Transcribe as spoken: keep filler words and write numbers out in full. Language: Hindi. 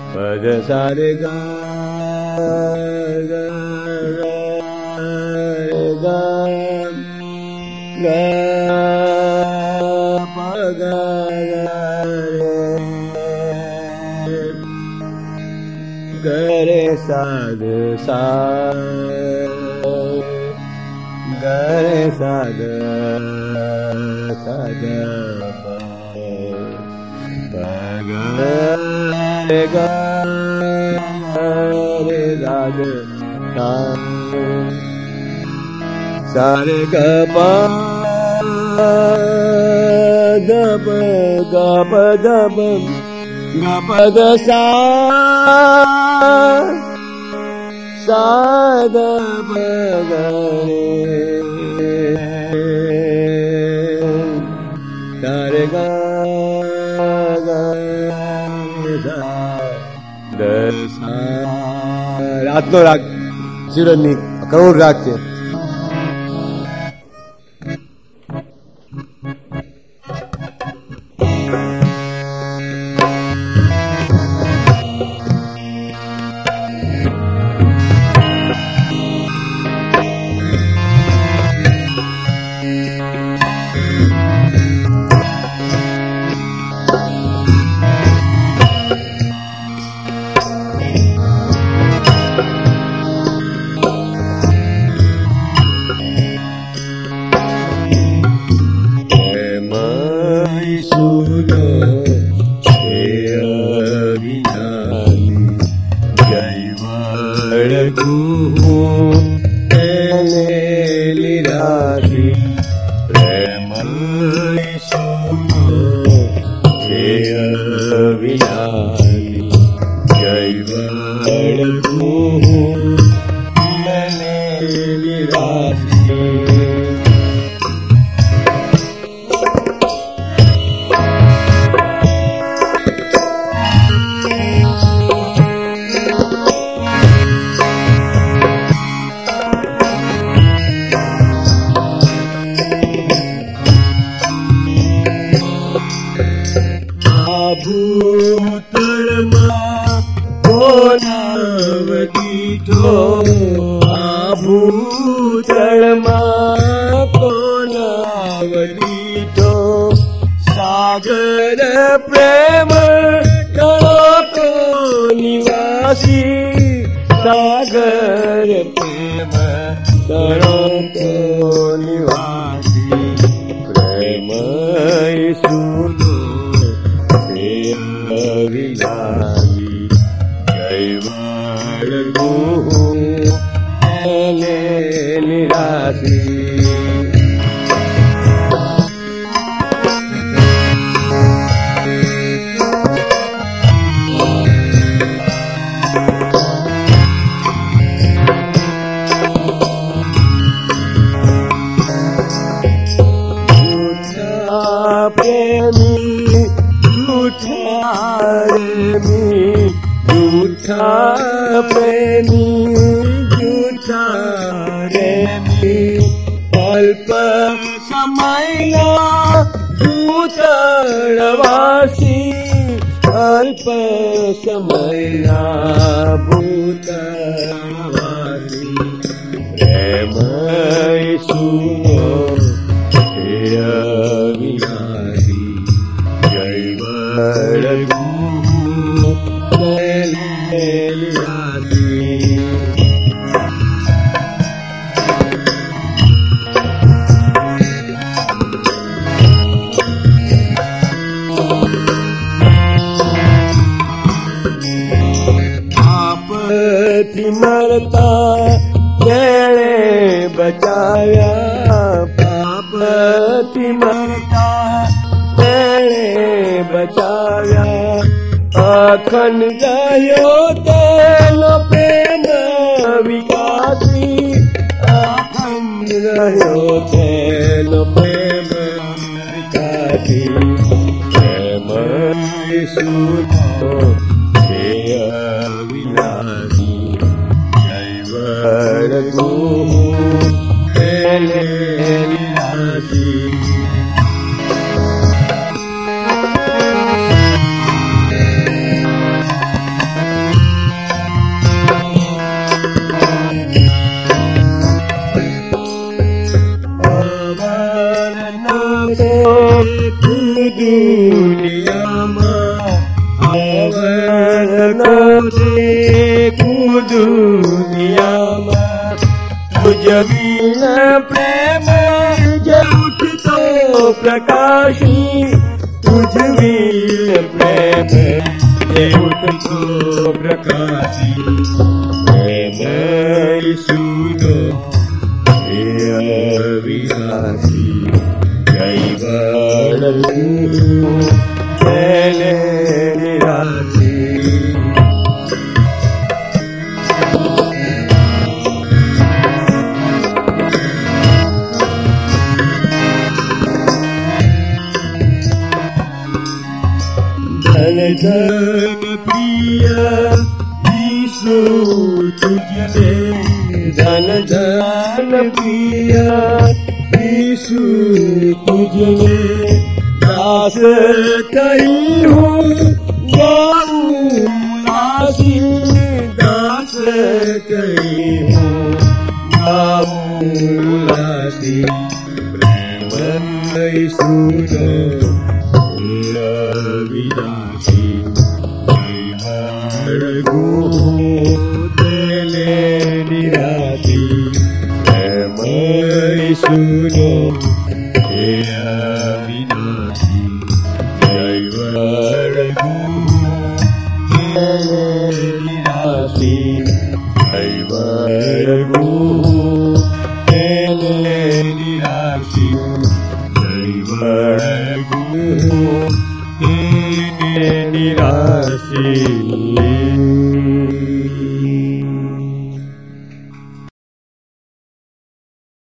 पद सारे गा गा गा गा ग गरे साध सा गरे साध साध रे ग रे साध सा रे ग प ग प ग प ग प ग प ग सा सा ग प ग रे सा रे ग ग सा द सा રાતનો રાગ શિવરજની કરોડ રાગ છે. देखूं दुनिया में तुझ बिन प्रेम जब उठतो प्रकाशी तुझ बिन प्रेम जब उठतो प्रकाशी प्रेम सुनो अविनाशी कैवल्य कैले निराशी धन धन प्रिय यीशु तुझे धन धन प्रिय यीशु तुझे दास कही हूँ गौनासी दास कही हूँ गौनासी प्रेम सुनो विदासी रघु तेले निराती प्रेम सुनो विनाशी जैव रघु तेले निराशी जैव रघु तेले निराशी जैव रघु निराशी